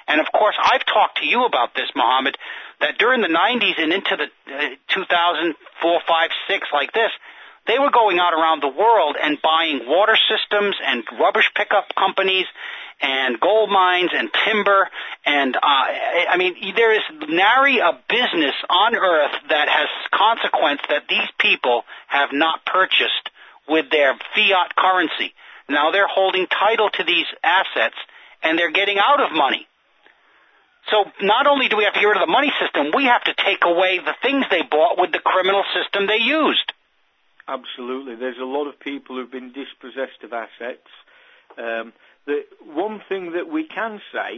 And, of course, I've talked to you about this, Mohammed, that during the 90s and into the 2004, 5, 6, like this, they were going out around the world and buying water systems and rubbish pickup companies and gold mines and timber. And, there is nary a business on earth that has consequence that these people have not purchased with their fiat currency. Now they're holding title to these assets, and they're getting out of money. So not only do we have to get rid of the money system, we have to take away the things they bought with the criminal system they used. Absolutely. There's a lot of people who've been dispossessed of assets. The one thing that we can say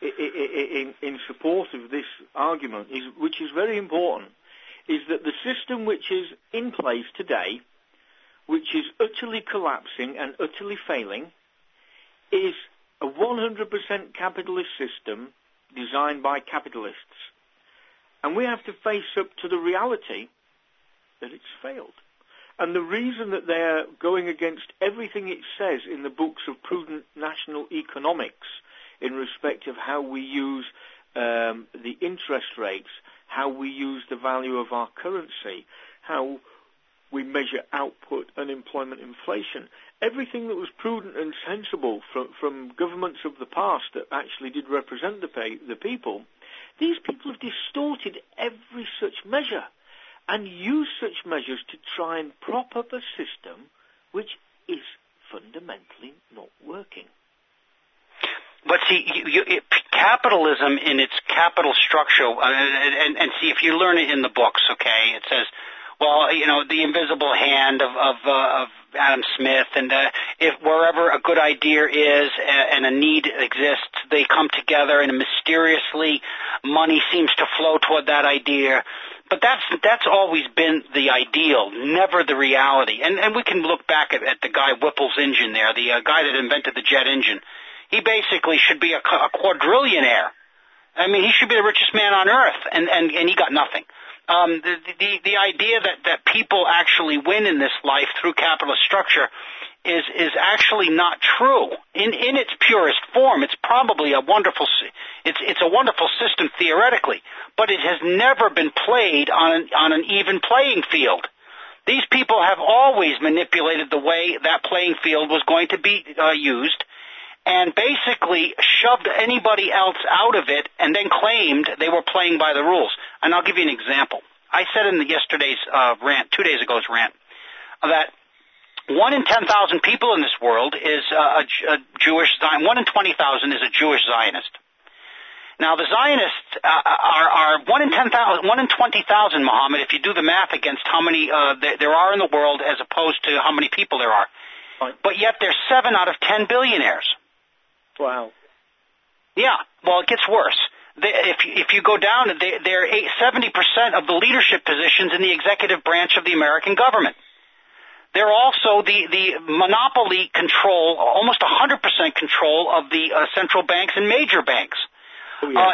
in support of this argument, which is very important, is that the system which is in place today, which is utterly collapsing and utterly failing, is a 100% capitalist system designed by capitalists. And we have to face up to the reality that it's failed. And the reason that they're going against everything it says in the books of prudent national economics in respect of how we use the interest rates, how we use the value of our currency, how we measure output, unemployment, inflation, everything that was prudent and sensible from governments of the past that actually did represent the people, these people have distorted every such measure and use such measures to try and prop up a system which is fundamentally not working. But see, capitalism in its capital structure, and see, if you learn it in the books, okay, it says, well, the invisible hand of Adam Smith, and if wherever a good idea is and a need exists, they come together, and mysteriously money seems to flow toward that idea. But that's always been the ideal, never the reality. And we can look back at the guy Whipple's engine there, the guy that invented the jet engine. He basically should be a quadrillionaire. I mean, he should be the richest man on earth, and he got nothing. The idea that people actually win in this life through capitalist structure is actually not true. In its purest form, it's probably a wonderful system theoretically, but it has never been played on an even playing field. These people have always manipulated the way that playing field was going to be used, and basically shoved anybody else out of it and then claimed they were playing by the rules. And I'll give you an example. I said in yesterday's rant, 2 days ago's rant, that 1 in 10,000 people in this world is a Jewish Zionist. 1 in 20,000 is a Jewish Zionist. Now, the Zionists are 1 in 10,000, 1 in 20,000, Muhammad, if you do the math against how many there are in the world as opposed to how many people there are. Right. But yet there's 7 out of 10 billionaires. Wow. Yeah, well, it gets worse. If you go down, they're 70% of the leadership positions in the executive branch of the American government. They're also the monopoly control, almost 100% control of the central banks and major banks. Oh, yeah.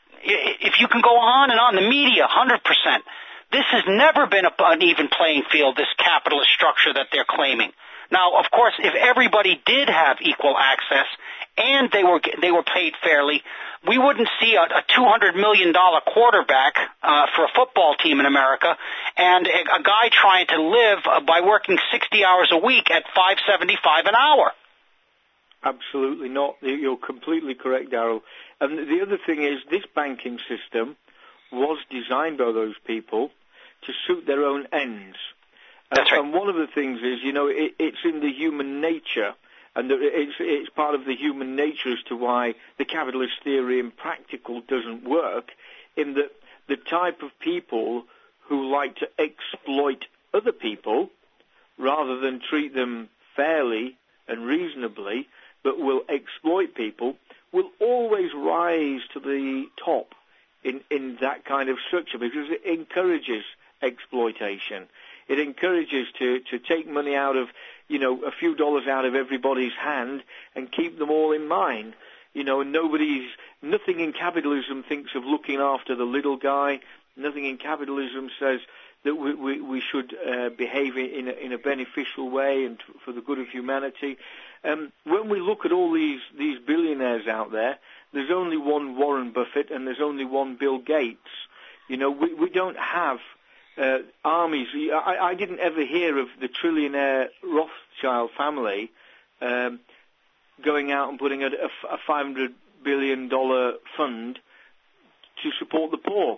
If you can go on and on, the media, 100%. This has never been an even playing field, this capitalist structure that they're claiming. Now, of course, if everybody did have equal access and they were paid fairly, we wouldn't see a $200 million quarterback for a football team in America and a guy trying to live by working 60 hours a week at $5.75 an hour. Absolutely not. You're completely correct, Darryl. And the other thing is this banking system was designed by those people to suit their own ends. That's right. And one of the things is, it's in the human nature, and it's part of the human nature as to why the capitalist theory in practical doesn't work, in that the type of people who like to exploit other people rather than treat them fairly and reasonably, but will exploit people, will always rise to the top in that kind of structure because it encourages exploitation. It encourages to take money out of, a few dollars out of everybody's hand and keep them all in mind. And nothing in capitalism thinks of looking after the little guy. Nothing in capitalism says that we should behave in a beneficial way and for the good of humanity. When we look at all these billionaires out there, there's only one one Warren Buffett and there's only one Bill Gates. You know, we don't have armies. I didn't ever hear of the trillionaire Rothschild family going out and putting a $500 billion fund to support the poor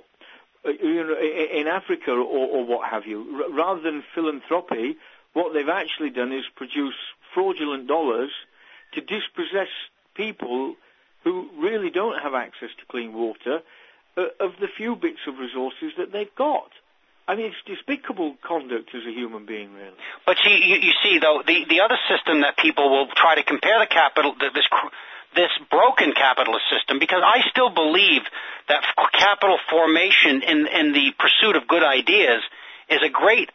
in Africa or what have you. Rather than philanthropy, what they've actually done is produce fraudulent dollars to dispossess people who really don't have access to clean water of the few bits of resources that they've got. I mean, it's despicable conduct as a human being, really. But you see, though, the other system that people will try to compare this broken capitalist system, because I still believe that capital formation in the pursuit of good ideas is a great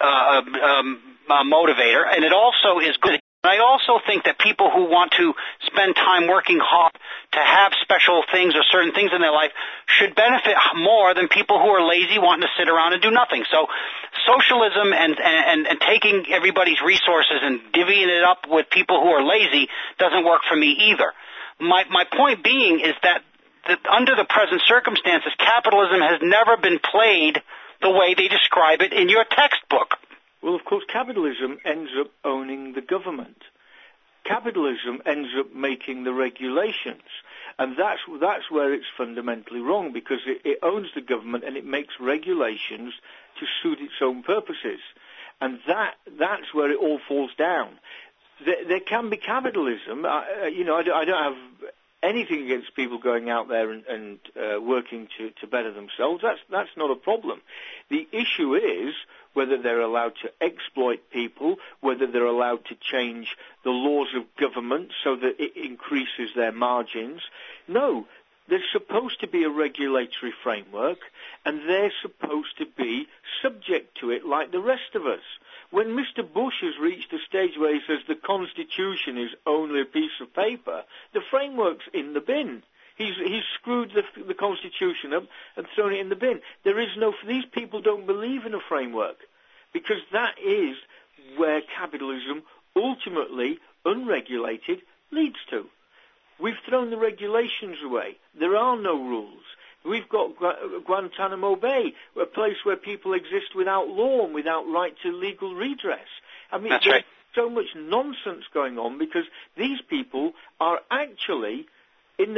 motivator, and it also is good. I also think that people who want to spend time working hard to have special things or certain things in their life should benefit more than people who are lazy wanting to sit around and do nothing. So socialism and taking everybody's resources and divvying it up with people who are lazy doesn't work for me either. My point being is that under the present circumstances, capitalism has never been played the way they describe it in your textbook. Well, of course, capitalism ends up owning the government. Capitalism ends up making the regulations. And that's where it's fundamentally wrong, because it owns the government and it makes regulations to suit its own purposes. And that's where it all falls down. There can be capitalism. I don't have anything against people going out there and working to better themselves. That's not a problem. The issue is whether they're allowed to exploit people, whether they're allowed to change the laws of government so that it increases their margins. No, there's supposed to be a regulatory framework, and they're supposed to be subject to it like the rest of us. When Mr. Bush has reached a stage where he says the Constitution is only a piece of paper, the framework's in the bin. He's screwed the Constitution up and thrown it in the bin. These people don't believe in a framework, because that is where capitalism ultimately, unregulated, leads to. We've thrown the regulations away. There are no rules. We've got Guantanamo Bay, a place where people exist without law and without right to legal redress. I mean, that's right. So much nonsense going on, because these people are actually, in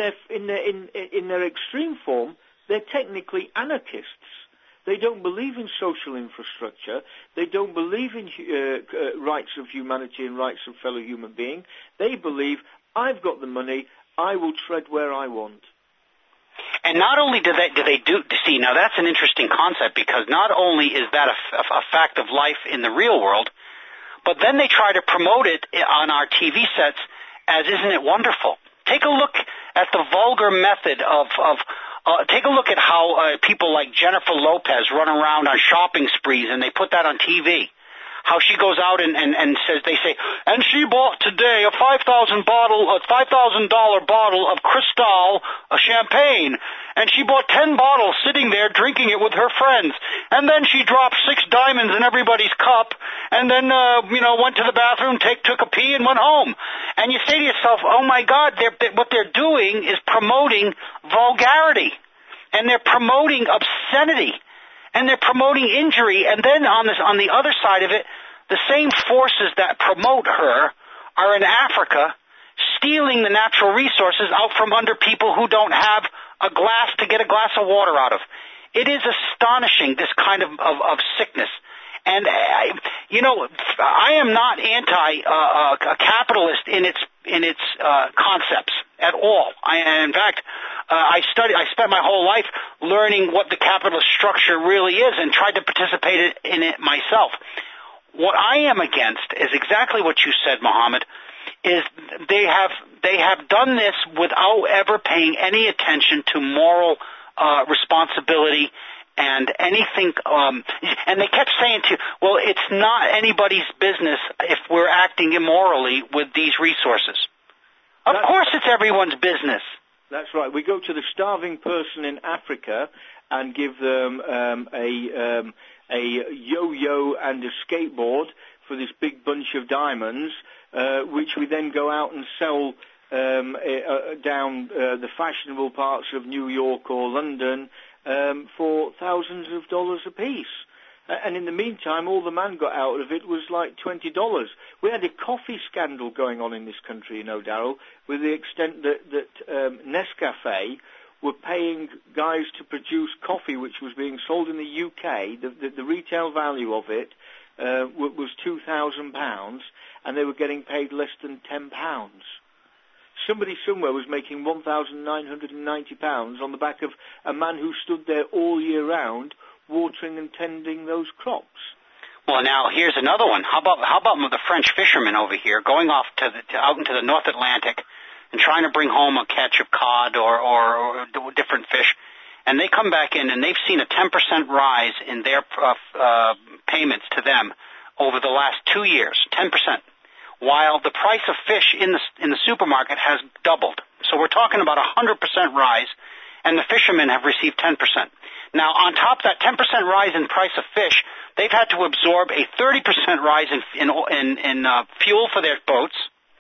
their extreme form, they're technically anarchists. They don't believe in social infrastructure. They don't believe in rights of humanity and rights of fellow human being. They believe, I've got the money, I will tread where I want. And not only do they see, now that's an interesting concept, because not only is that a fact of life in the real world, but then they try to promote it on our TV sets as, isn't it wonderful? Take a look at the vulgar method take a look at how people like Jennifer Lopez run around on shopping sprees, and they put that on TV. How she goes out and says, they say, and she bought today a $5,000 bottle of Cristal champagne, and she bought 10 bottles sitting there drinking it with her friends, and then she dropped 6 diamonds in everybody's cup, and then went to the bathroom, took a pee, and went home. And you say to yourself, oh my God, what they're doing is promoting vulgarity, and they're promoting obscenity, and they're promoting injury. And then on the other side of it, the same forces that promote her are in Africa, stealing the natural resources out from under people who don't have a glass to get a glass of water out of. It is astonishing, this kind of sickness. And I am not anti-capitalist in its concepts at all. In fact, I spent my whole life learning what the capitalist structure really is and tried to participate in it myself. What I am against is exactly what you said, Mohammed, is they have done this without ever paying any attention to moral responsibility and anything, and they kept saying well, it's not anybody's business if we're acting immorally with these resources. Of course it's everyone's business. That's right. We go to the starving person in Africa and give them a yo-yo and a skateboard for this big bunch of diamonds, which we then go out and sell down the fashionable parts of New York or London for thousands of dollars apiece. And in the meantime, all the man got out of it was like $20. We had a coffee scandal going on in this country, you know, Darryl, with the extent that Nescafe were paying guys to produce coffee which was being sold in the UK. The retail value of it was £2,000, and they were getting paid less than £10. Somebody somewhere was making £1,990 on the back of a man who stood there all year round watering and tending those crops. Well, now here's another one. How about the French fishermen over here going off out into the North Atlantic and trying to bring home a catch of cod or different fish, and they come back in and they've seen a 10% rise in their payments to them over the last 2 years, 10%, while the price of fish in the supermarket has doubled. So we're talking about a 100% rise, and the fishermen have received 10%. Now, on top of that 10% rise in price of fish, they've had to absorb a 30% rise in fuel for their boats,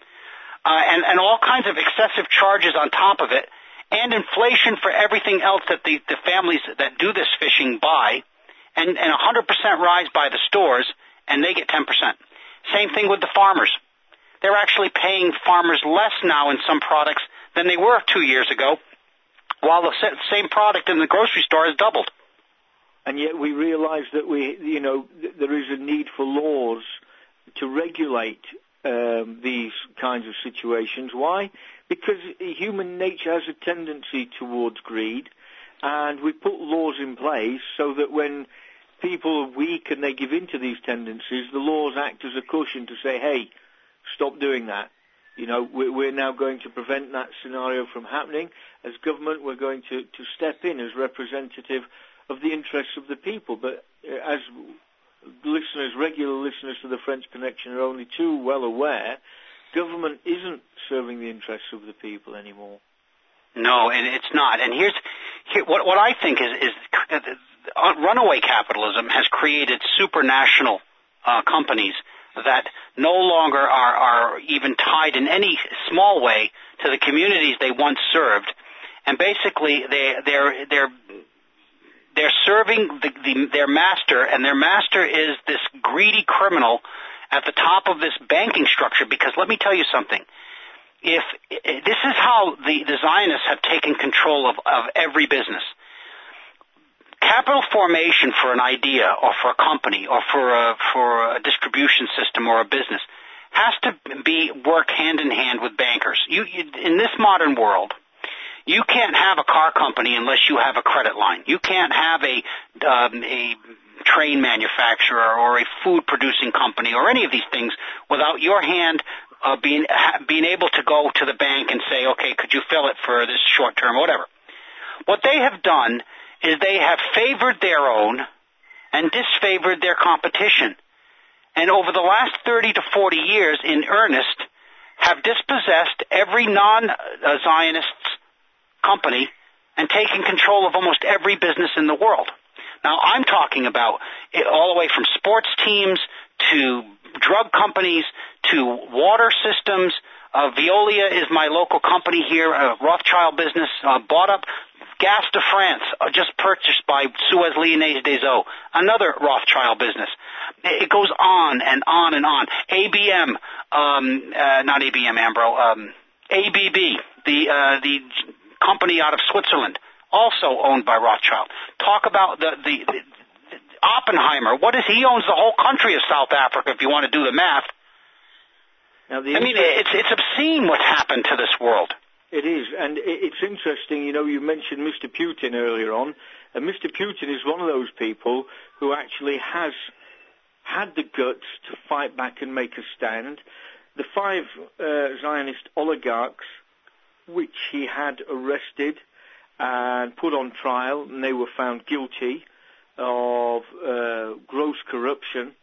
and all kinds of excessive charges on top of it, and inflation for everything else that the families that do this fishing buy, and a 100% rise by the stores, and they get 10%. Same thing with the farmers. They're actually paying farmers less now in some products than they were 2 years ago, while the same product in the grocery store has doubled. And yet we realize that there is a need for laws to regulate these kinds of situations. Why? Because human nature has a tendency towards greed, and we put laws in place so that when people are weak and they give in to these tendencies, the laws act as a cushion to say, hey, stop doing that. You know, we're now going to prevent that scenario from happening. As government, we're going to step in as representative of the interests of the people. But as regular listeners to the French Connection are only too well aware, government isn't serving the interests of the people anymore. No, and it's not. And here's what I think is runaway capitalism has created supranational companies that no longer are even tied in any small way to the communities they once served, and basically they're serving their master, and their master is this greedy criminal at the top of this banking structure. Because let me tell you something. If this is how the Zionists have taken control of every business. Capital formation for an idea or for a company or for a distribution system or a business has to work hand in hand with bankers. In this modern world, you can't have a car company unless you have a credit line. You can't have a train manufacturer or a food producing company or any of these things without your hand being able to go to the bank and say, okay, could you fill it for this short term, whatever. What they have done is they have favored their own and disfavored their competition. And over the last 30 to 40 years, in earnest, have dispossessed every non-Zionist company and taken control of almost every business in the world. Now, I'm talking about all the way from sports teams to drug companies to water systems. Veolia is my local company here, a Rothschild business, bought up. Gas de France, just purchased by Suez Lyonnaise des Eaux, another Rothschild business. It goes on and on and on. ABM, not ABM, Ambro, ABB, the company out of Switzerland, also owned by Rothschild. Talk about the Oppenheimer. What is he owns the whole country of South Africa, if you want to do the math. Now, it's obscene what's happened to this world. It is, and it's interesting, you mentioned Mr. Putin earlier on, and Mr. Putin is one of those people who actually has had the guts to fight back and make a stand. The 5 Zionist oligarchs, which he had arrested and put on trial, and they were found guilty of gross corruption,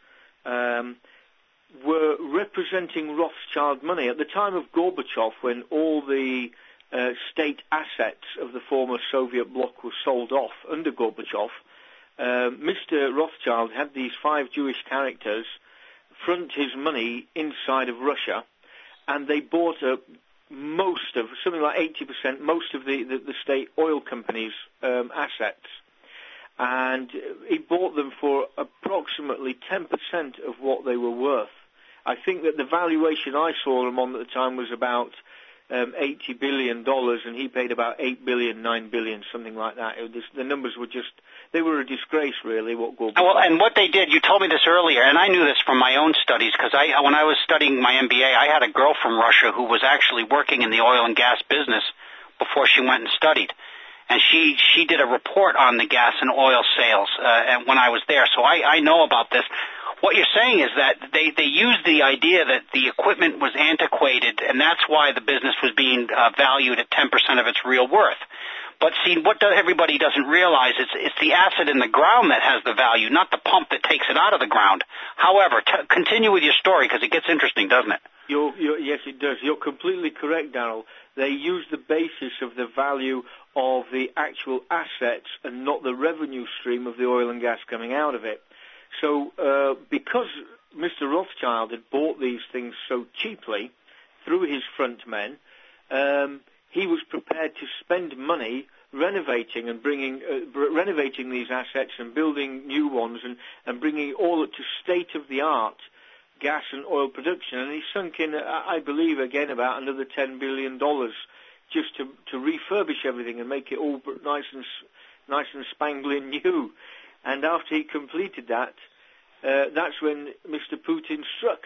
were representing Rothschild money. At the time of Gorbachev, when all the state assets of the former Soviet bloc were sold off under Gorbachev, Mr. Rothschild had these 5 Jewish characters front his money inside of Russia, and they bought up something like 80%, most of the state oil companies' assets. And he bought them for approximately 10% of what they were worth. I think that the valuation I saw them on at the time was about $80 billion, and he paid about $8 billion, $9 billion, something like that. The numbers were they were a disgrace, really, what Gorbachev... Well, and what they did, you told me this earlier, and I knew this from my own studies, because when I was studying my MBA, I had a girl from Russia who was actually working in the oil and gas business before she went and studied. And she did a report on the gas and oil sales and when I was there, so I know about this. What you're saying is that they used the idea that the equipment was antiquated, and that's why the business was being valued at 10% of its real worth. But see, what everybody doesn't realize is it's the asset in the ground that has the value, not the pump that takes it out of the ground. However, continue with your story, because it gets interesting, doesn't it? Yes, it does. You're completely correct, Darrell. They use the basis of the value of the actual assets and not the revenue stream of the oil and gas coming out of it. So because Mr. Rothschild had bought these things so cheaply through his front men, he was prepared to spend money renovating these assets and building new ones and bringing all up to state-of-the-art gas and oil production. And he sunk in, I believe, again, about another $10 billion just to refurbish everything and make it all nice and spangly new. And after he completed that, that's when Mr. Putin struck.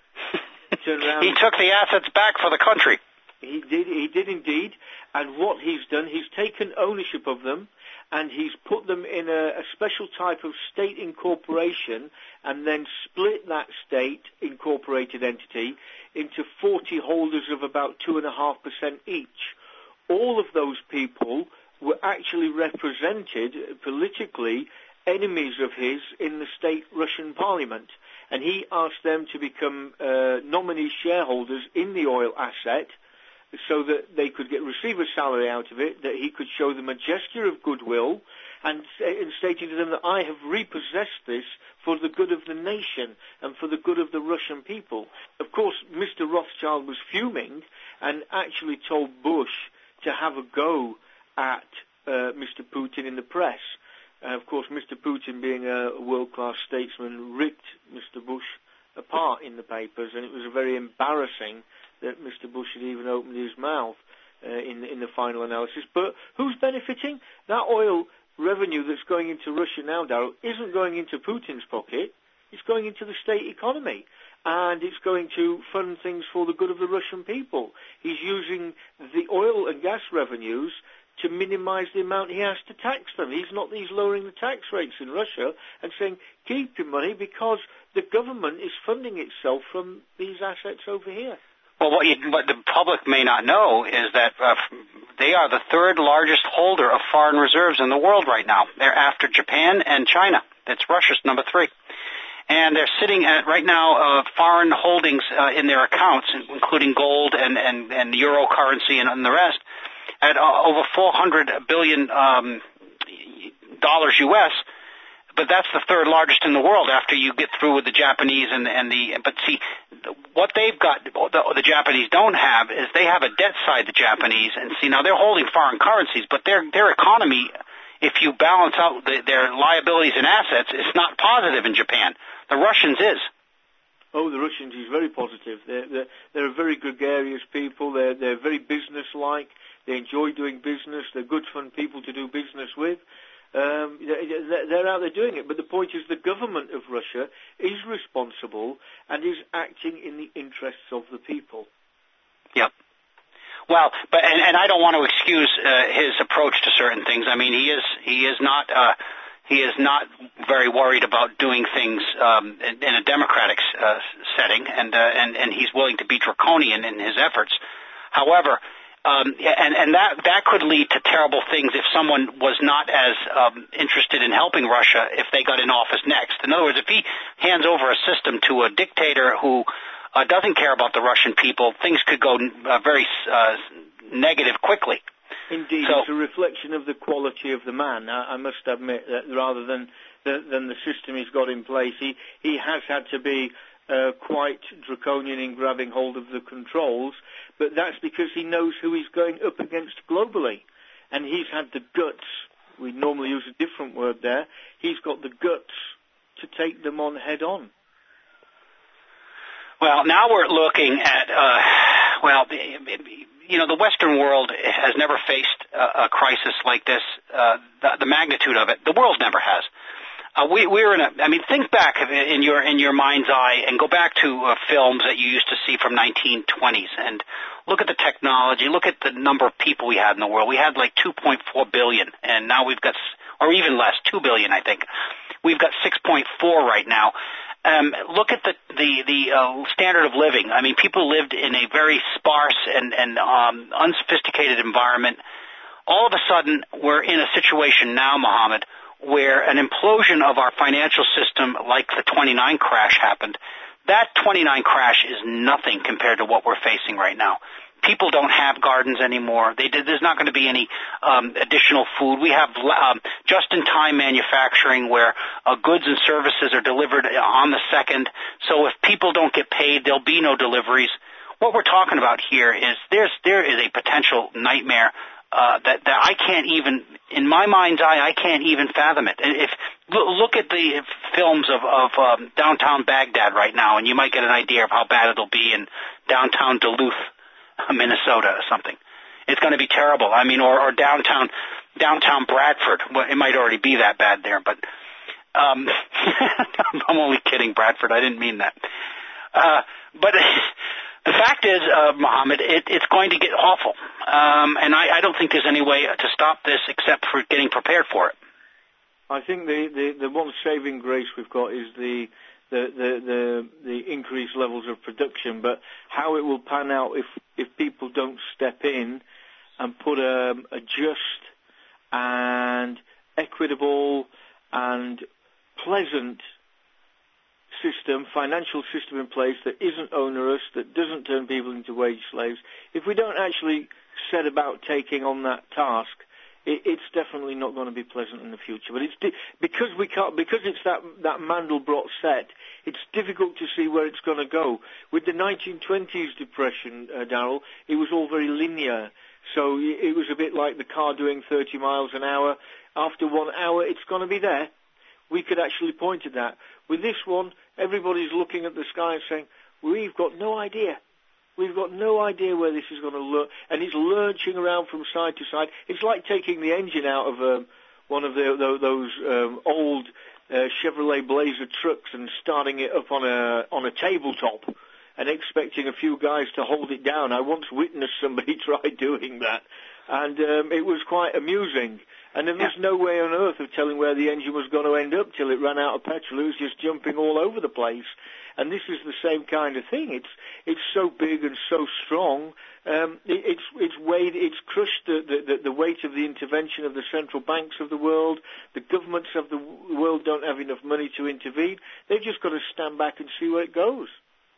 Turned around. He took the assets back for the country. He did indeed. And what he's done, he's taken ownership of them, and he's put them in a special type of state incorporation, and then split that state incorporated entity into 40 holders of about 2.5% each. All of those people were actually represented politically enemies of his in the state Russian parliament, and he asked them to become nominee shareholders in the oil asset so that they could receive a salary out of it, that he could show them a gesture of goodwill, and stating to them that I have repossessed this for the good of the nation and for the good of the Russian people. Of course, Mr. Rothschild was fuming and actually told Bush to have a go at Mr. Putin in the press. Of course, Mr. Putin, being a world-class statesman, ripped Mr. Bush apart in the papers, and it was very embarrassing that Mr. Bush had even opened his mouth in the final analysis. But who's benefiting? That oil revenue that's going into Russia now, Darrell, isn't going into Putin's pocket. It's going into the state economy, and it's going to fund things for the good of the Russian people. He's using the oil and gas revenues to minimize the amount he has to tax them. He's lowering the tax rates in Russia and saying, keep your money because the government is funding itself from these assets over here. Well, what the public may not know is that they are the third largest holder of foreign reserves in the world right now. They're after Japan and China. It's Russia's number 3. And they're sitting at, right now, foreign holdings in their accounts, including gold and euro currency and the rest, at over $400 billion US. But that's the third largest in the world after you get through with the Japanese but see, what they've got, the Japanese don't have, is they have a debt side, the Japanese, and see, now they're holding foreign currencies, but their economy, if you balance out their liabilities and assets, is not positive in Japan. The Russians is. Oh, the Russians is very positive. They're a very gregarious people. They're very business-like. They enjoy doing business. They're good, fun people to do business with. They're out there doing it. But the point is the government of Russia is responsible and is acting in the interests of the people. Yep. Well, but and I don't want to excuse his approach to certain things. I mean, he is not very worried about doing things in a democratic setting, and he's willing to be draconian in his efforts. However, and that could lead to terrible things if someone was not as interested in helping Russia if they got in office next. In other words, if he hands over a system to a dictator who doesn't care about the Russian people, things could go very negative quickly. Indeed, so, it's a reflection of the quality of the man. I must admit that rather than the system he's got in place, he has had to be quite draconian in grabbing hold of the controls, but that's because he knows who he's going up against globally. And he's had the guts, we normally use a different word there, he's got the guts to take them on head on. Well, now we're looking at, the Western world has never faced a crisis like this, the magnitude of it. The world never has. Think back in your mind's eye and go back to films that you used to see from 1920s and look at the technology, look at the number of people we had in the world. We had like 2.4 billion, and now we've got, or even less, 2 billion, I think. We've got 6.4 right now. Look at the standard of living. I mean, people lived in a very sparse and unsophisticated environment. All of a sudden, we're in a situation now, Mohammed, where an implosion of our financial system like the 29 crash happened. That 29 crash is nothing compared to what we're facing right now. People don't have gardens anymore. There's not going to be any additional food. We have just-in-time manufacturing where goods and services are delivered on the second. So if people don't get paid, there'll be no deliveries. What we're talking about here is there is a potential nightmare that I can't even, in my mind's eye, I can't even fathom it. If look at the films of downtown Baghdad right now, and you might get an idea of how bad it'll be in downtown Duluth, Minnesota, or something. It's going to be terrible. I mean, or downtown Bradford. Well, it might already be that bad there, but I'm only kidding, Bradford. I didn't mean that. But the fact is, Mohammed, it's going to get awful, and I don't think there's any way to stop this except for getting prepared for it. I think the one saving grace we've got is the increased levels of production, but how it will pan out if people don't step in and put a just and equitable and pleasant financial system in place that isn't onerous, that doesn't turn people into wage slaves, if we don't actually set about taking on that task, it's definitely not going to be pleasant in the future. But because it's that Mandelbrot set, it's difficult to see where it's going to go. With the 1920s depression, Darrell, it was all very linear. So it was a bit like the car doing 30 miles an hour. After 1 hour, it's going to be there. We could actually point to that. With this one, everybody's looking at the sky and saying, we've got no idea. We've got no idea where this is going to look, and it's lurching around from side to side. It's like taking the engine out of one of those old Chevrolet Blazer trucks and starting it up on a tabletop and expecting a few guys to hold it down. I once witnessed somebody try doing that, and it was quite amusing. And there was no way on earth of telling where the engine was going to end up till it ran out of petrol. It was just jumping all over the place. And this is the same kind of thing. It's so big and so strong. It's crushed the weight of the intervention of the central banks of the world. The governments of the world don't have enough money to intervene. They've just got to stand back and see where it goes.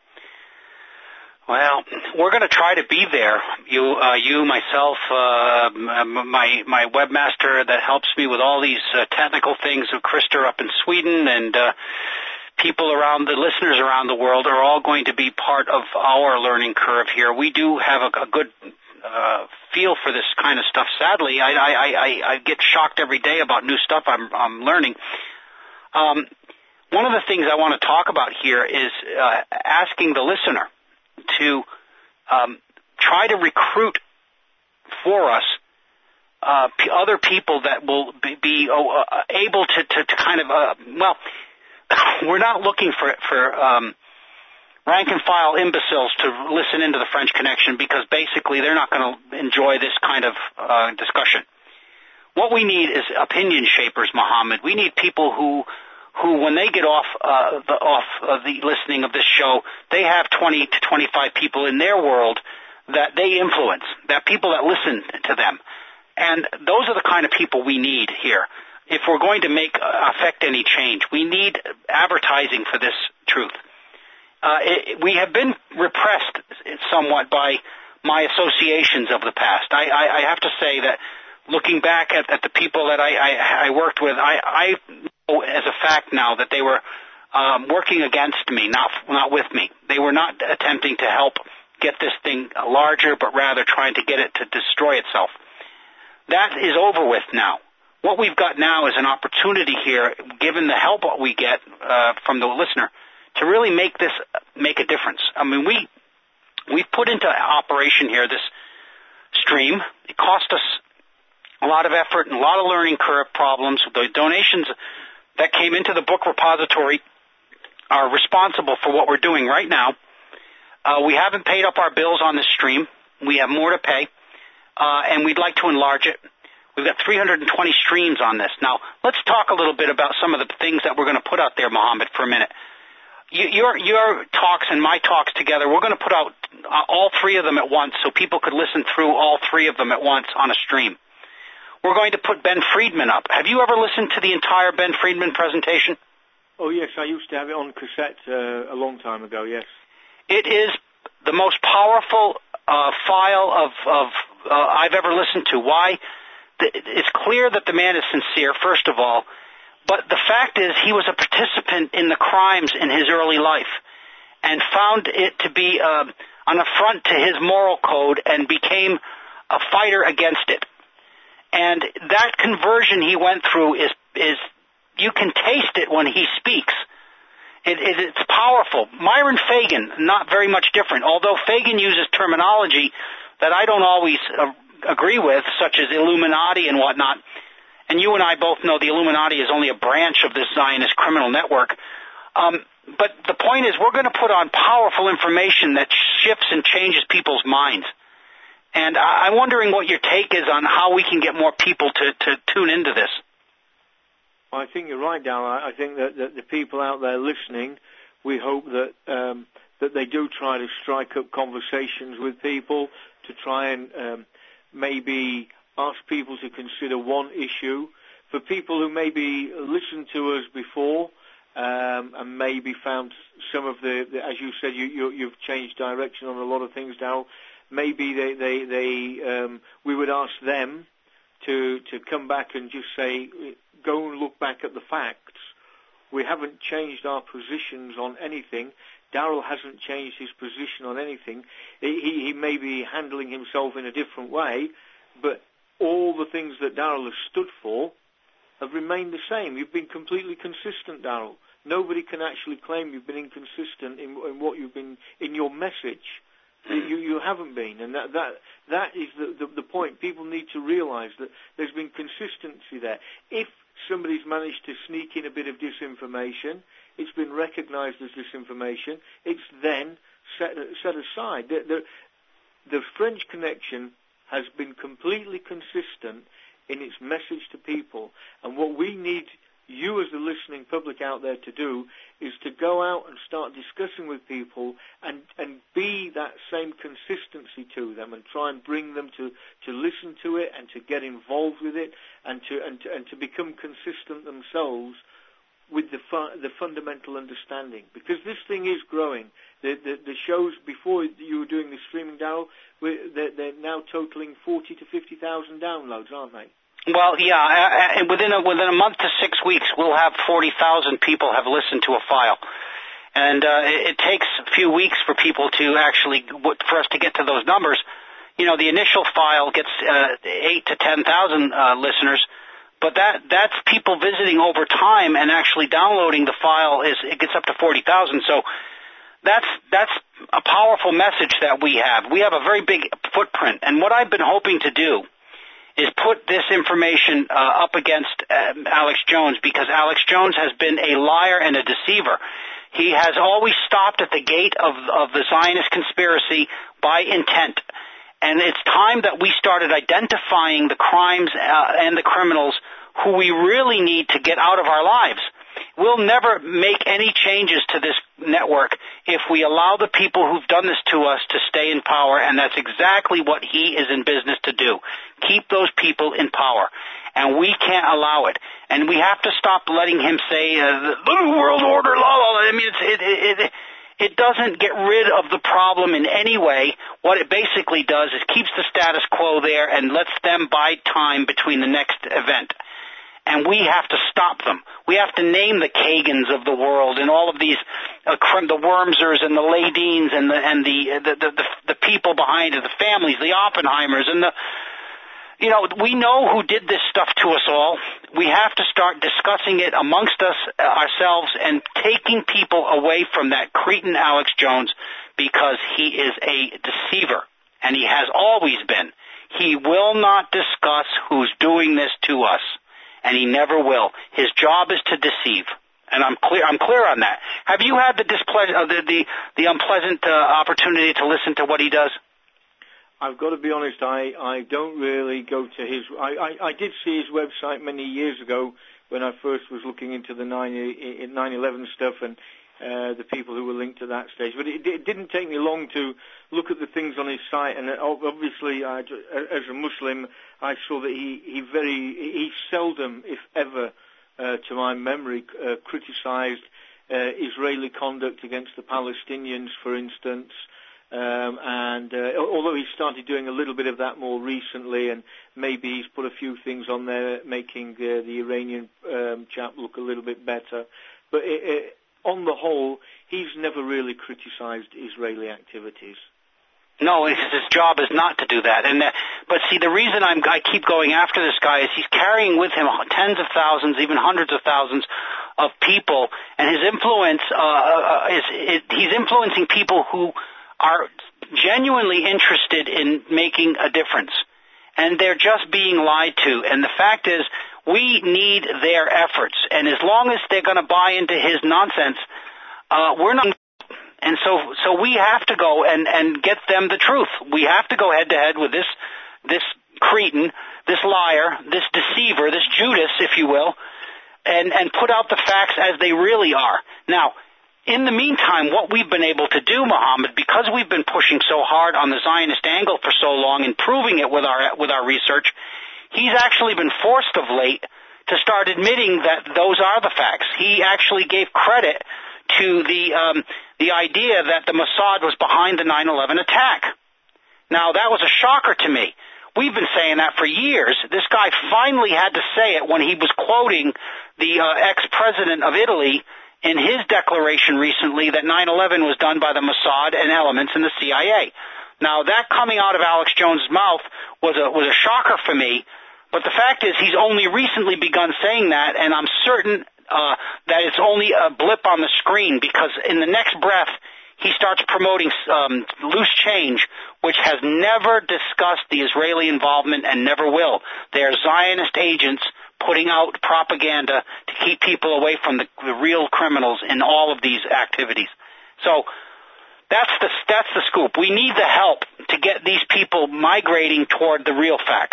Well, we're going to try to be there. You, myself, my webmaster that helps me with all these technical things, Christer up in Sweden, and people around, the listeners around the world are all going to be part of our learning curve here. We do have a good feel for this kind of stuff. Sadly, I get shocked every day about new stuff I'm learning. One of the things I want to talk about here is asking the listener to try to recruit for us other people that will be able to kind of we're not looking for rank and file imbeciles to listen into the French Connection, because basically they're not going to enjoy this kind of discussion. What we need is opinion shapers, Mohammed. We need people who when they get off the listening of this show, they have 20 to 25 people in their world that they influence, that people that listen to them. And those are the kind of people we need here. If we're going to affect any change, we need advertising for this truth. We have been repressed somewhat by my associations of the past. I have to say that looking back at the people that I worked with, I know as a fact now that they were working against me, not with me. They were not attempting to help get this thing larger, but rather trying to get it to destroy itself. That is over with now. What we've got now is an opportunity here, given the help we get from the listener, to really make a difference. I mean, we've put into operation here this stream. It cost us a lot of effort and a lot of learning curve problems. The donations that came into the book repository are responsible for what we're doing right now. We haven't paid up our bills on this stream. We have more to pay, and we'd like to enlarge it. We've got 320 streams on this. Now, let's talk a little bit about some of the things that we're going to put out there, Mohammed, for a minute. Your talks and my talks together, we're going to put out all three of them at once so people could listen through all three of them at once on a stream. We're going to put Ben Friedman up. Have you ever listened to the entire Ben Friedman presentation? Oh, yes, I used to have it on cassette a long time ago, yes. It is the most powerful file of I've ever listened to. Why? It's clear that the man is sincere, first of all, but the fact is he was a participant in the crimes in his early life and found it to be an affront to his moral code and became a fighter against it. And that conversion he went through is you can taste it when he speaks. It's powerful. Myron Fagan, not very much different, although Fagan uses terminology that I don't always agree with, such as Illuminati and whatnot. And you and I both know the Illuminati is only a branch of this Zionist criminal network. But the point is, we're going to put on powerful information that shifts and changes people's minds. And I'm wondering what your take is on how we can get more people to tune into this. I think you're right, Darryl. I think that the people out there listening, we hope that that they do try to strike up conversations with people, to try and maybe ask people to consider one issue. For people who maybe listened to us before and maybe found some of the as you said, you've changed direction on a lot of things, Darryl. Maybe we would ask them to come back and just say, go and look back at the facts. We haven't changed our positions on anything. Darryl hasn't changed his position on anything. He may be handling himself in a different way, but all the things that Darryl has stood for have remained the same. You've been completely consistent, Darryl. Nobody can actually claim you've been inconsistent in what you've been in your message. You haven't been, and that is the point. People need to realise that there's been consistency there. If somebody's managed to sneak in a bit of disinformation, it's been recognised as disinformation, it's then set aside. The French Connection has been completely consistent in its message to people, and what we need you as the listening public out there to do is to go out and start discussing with people and be that same consistency to them and try and bring them to listen to it and to get involved with it and to become consistent themselves with the fundamental understanding, because this thing is growing. The shows before you were doing the streaming, Darryl, they're now totaling 40 to 50,000 downloads, aren't they? Well, yeah, and within a month to 6 weeks, we'll have 40,000 people have listened to a file. And it takes a few weeks for people to actually, for us to get to those numbers. You know, the initial file gets 8 to 10,000 listeners, but that's people visiting over time and actually downloading the file. It gets up to 40,000. So that's a powerful message that we have. We have a very big footprint, and what I've been hoping to do is put this information up against Alex Jones, because Alex Jones has been a liar and a deceiver. He has always stopped at the gate of the Zionist conspiracy by intent. And it's time that we started identifying the crimes and the criminals who we really need to get out of our lives. We'll never make any changes to this network if we allow the people who've done this to us to stay in power, and that's exactly what he is in business to do. Keep those people in power. And we can't allow it. And we have to stop letting him say, the New World Order, la, la, la. I mean, it doesn't get rid of the problem in any way. What it basically does is keeps the status quo there and lets them buy time between the next event. and we have to stop them. We have to name the Kagans of the world and all of these, the Wormsers and the Ladines and the people behind it, the families, the Oppenheimers and we know who did this stuff to us all. We have to start discussing it amongst us, ourselves, and taking people away from that cretin Alex Jones, because he is a deceiver, and he has always been. He will not discuss who's doing this to us, and he never will. His job is to deceive, and I'm clear on that. Have you had the displeasure, the unpleasant opportunity to listen to what he does? I've got to be honest, I don't really go to his... I did see his website many years ago when I first was looking into the 9/11 stuff and the people who were linked to that stage. But it didn't take me long to look at the things on his site, and obviously, as a Muslim, I saw that he seldom, if ever, to my memory, criticized Israeli conduct against the Palestinians, for instance. And although he started doing a little bit of that more recently, and maybe he's put a few things on there making the Iranian chap look a little bit better, but on the whole, he's never really criticized Israeli activities. No, his job is not to do that. But see, the reason I keep going after this guy is he's carrying with him tens of thousands, even hundreds of thousands of people, and his influence he's influencing people who are genuinely interested in making a difference. And they're just being lied to. And the fact is, we need their efforts. And as long as they're going to buy into his nonsense, we're not. And so we have to go and get them the truth. We have to go head to head with this cretin, this liar, this deceiver, this Judas, if you will, and put out the facts as they really are. Now, in the meantime, what we've been able to do, Mohammed, because we've been pushing so hard on the Zionist angle for so long and proving it with our research, he's actually been forced of late to start admitting that those are the facts. He actually gave credit to the idea that the Mossad was behind the 9/11 attack. Now, that was a shocker to me. We've been saying that for years. This guy finally had to say it when he was quoting the ex-president of Italy in his declaration recently that 9/11 was done by the Mossad and elements in the CIA. Now, that coming out of Alex Jones' mouth was a shocker for me, but the fact is he's only recently begun saying that, and I'm certain that it's only a blip on the screen, because in the next breath he starts promoting loose change, which has never discussed the Israeli involvement and never will. They are Zionist agents putting out propaganda to keep people away from the real criminals in all of these activities. So that's the scoop. We need the help to get these people migrating toward the real facts.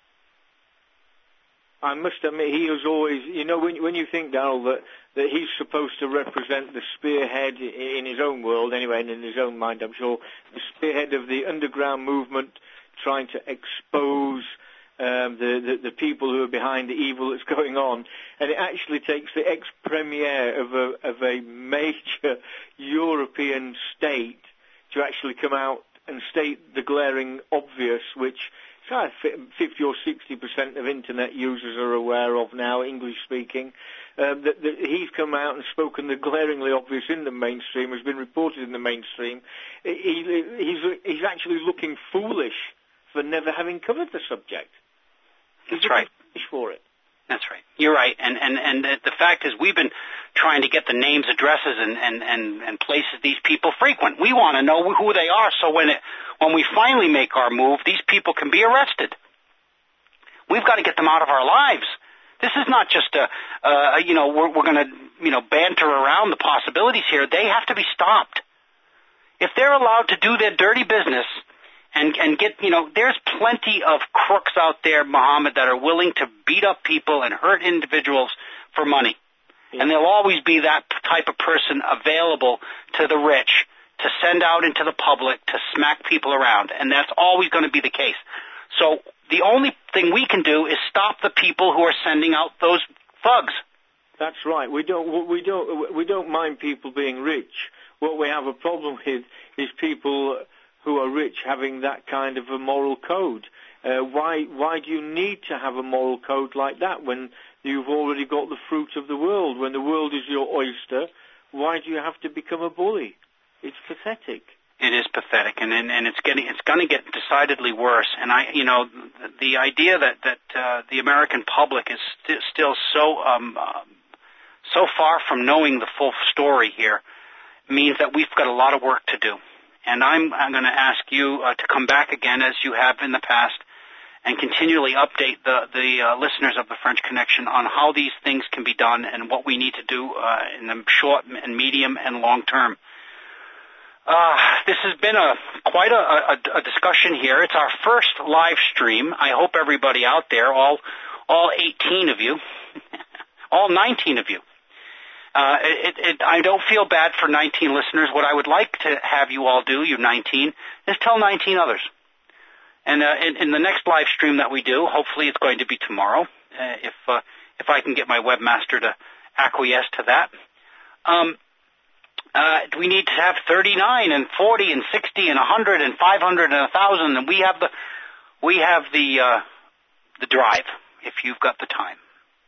I must admit, he was always, when you think, Darrell, that he's supposed to represent the spearhead in his own world, anyway, and in his own mind, I'm sure, the spearhead of the underground movement, trying to expose the people who are behind the evil that's going on, and it actually takes the ex-premier of a major European state to actually come out and state the glaring obvious, which 50 or 60% of internet users are aware of now, English speaking. That he's come out and spoken the glaringly obvious in the mainstream, has been reported in the mainstream. He's actually looking foolish for never having covered the subject. That's right. For it. That's right. You're right. And the fact is, we've been trying to get the names, addresses, and places these people frequent. We want to know who they are, so when we finally make our move, these people can be arrested. We've got to get them out of our lives. This is not just we're going to banter around the possibilities here. They have to be stopped. If they're allowed to do their dirty business and get, there's plenty of crooks out there, Mohammed, that are willing to beat up people and hurt individuals for money. Yeah. And there'll always be that type of person available to the rich to send out into the public to smack people around. And that's always going to be the case. So the only thing we can do is stop the people who are sending out those thugs. That's right. We don't mind people being rich. What we have a problem with is people who are rich having that kind of a moral code. Why do you need to have a moral code like that when you've already got the fruit of the world? When the world is your oyster, why do you have to become a bully? It's pathetic. It is pathetic, and it's going to get decidedly worse. And the idea that the American public is still so far from knowing the full story here means that we've got a lot of work to do. And I'm going to ask you to come back again, as you have in the past, and continually update the listeners of the French Connection on how these things can be done and what we need to do in the short and medium and long term. This has been quite a discussion here. It's our first live stream. I hope everybody out there, all 18 of you, all 19 of you, I don't feel bad for 19 listeners. What I would like to have you all do, you 19, is tell 19 others. And in the next live stream that we do, hopefully it's going to be tomorrow, if I can get my webmaster to acquiesce to that. We need to have 39 and 40 and 60 and 100 and 500 and 1,000, and we have the drive if you've got the time.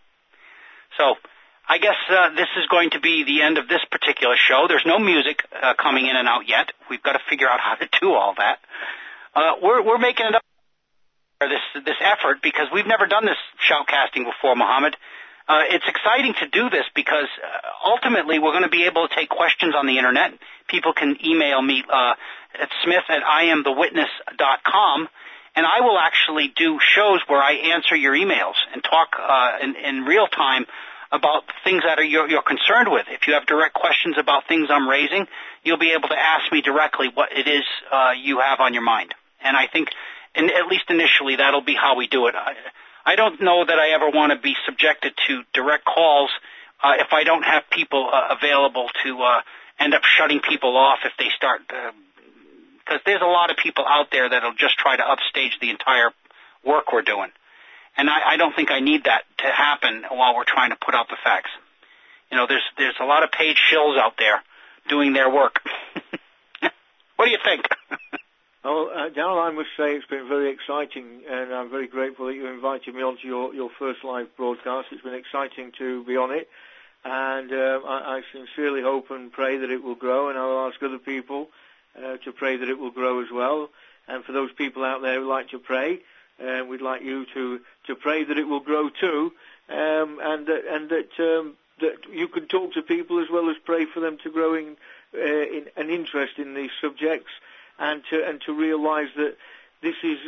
So I guess this is going to be the end of this particular show. There's no music coming in and out yet. We've got to figure out how to do all that. We're making it up this effort because we've never done this shoutcasting before, Mohammed. It's exciting to do this because ultimately we're going to be able to take questions on the internet. People can email me at smith@iamthewitness.com, and I will actually do shows where I answer your emails and talk in real time about things that you're concerned with. If you have direct questions about things I'm raising, you'll be able to ask me directly what it is you have on your mind. And I think, at least initially, that'll be how we do it. I don't know that I ever want to be subjected to direct calls if I don't have people available to end up shutting people off if they start, because there's a lot of people out there that'll just try to upstage the entire work we're doing. And I don't think I need that to happen while we're trying to put out the facts. You know, there's a lot of paid shills out there doing their work. What do you think? Well, Darrell, I must say it's been very exciting, and I'm very grateful that you invited me onto your first live broadcast. It's been exciting to be on it, and I sincerely hope and pray that it will grow, and I will ask other people to pray that it will grow as well. And for those people out there who like to pray, we'd like you to pray that it will grow too, and that you can talk to people as well as pray for them to grow in an interest in these subjects, and to realize that this is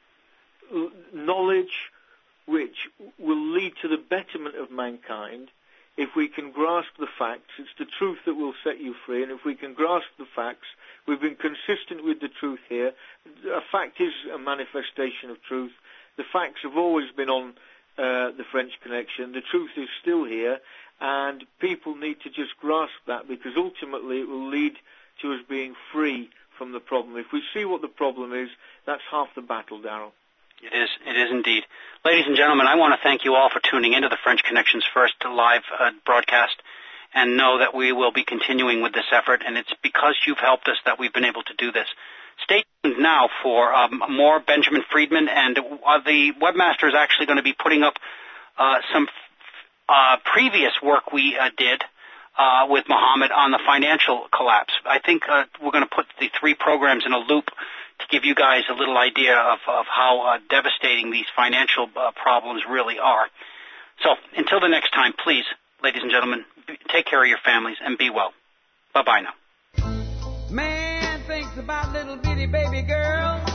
knowledge which will lead to the betterment of mankind. If we can grasp the facts, it's the truth that will set you free, and if we can grasp the facts, we've been consistent with the truth here. A fact is a manifestation of truth. The facts have always been on the French Connection. The truth is still here, and people need to just grasp that, because ultimately it will lead to us being free from the problem. If we see what the problem is, that's half the battle, Darrell. It is indeed. Ladies and gentlemen, I want to thank you all for tuning into the French Connection's first live broadcast, and know that we will be continuing with this effort, and it's because you've helped us that we've been able to do this. Stay tuned now for more Benjamin Friedman, and the webmaster is actually going to be putting up some previous work we did with Mohammed on the financial collapse. I think we're going to put the 3 programs in a loop to give you guys a little idea of how devastating these financial problems really are. So until the next time, please, ladies and gentlemen, take care of your families and be well. Bye-bye now. Man thinks about little bitty baby girls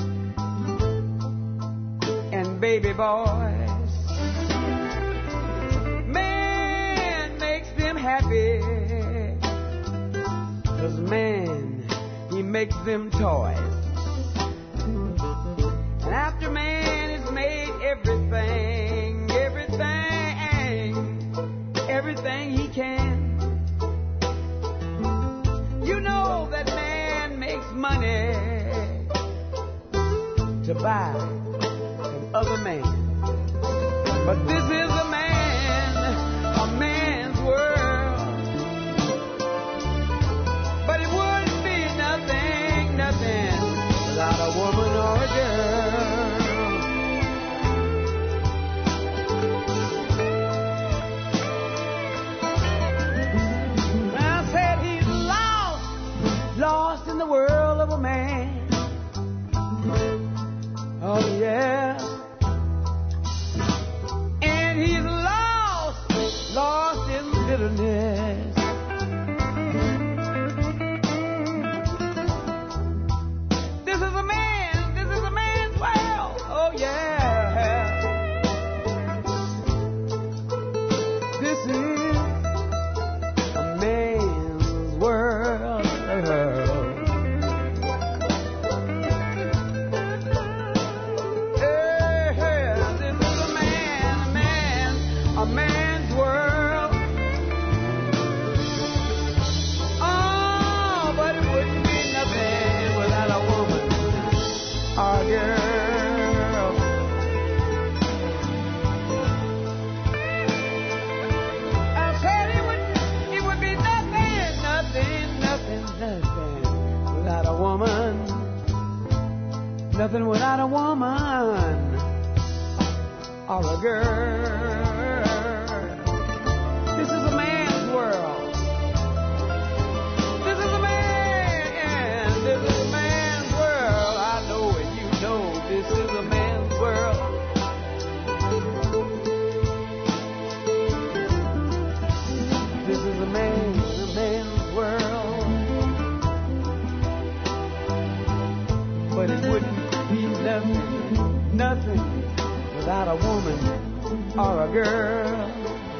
and baby boys. Man makes them happy, 'cause man, he makes them toys. And after man has made everything he can, you know that man makes money to buy from other men. But this is a man's world. But it wouldn't be nothing or a girl. This is a man's world. This is a man. This is a man's world. I know and you know this is a man's world. This is a man's world. But it wouldn't be nothing without a woman or a girl.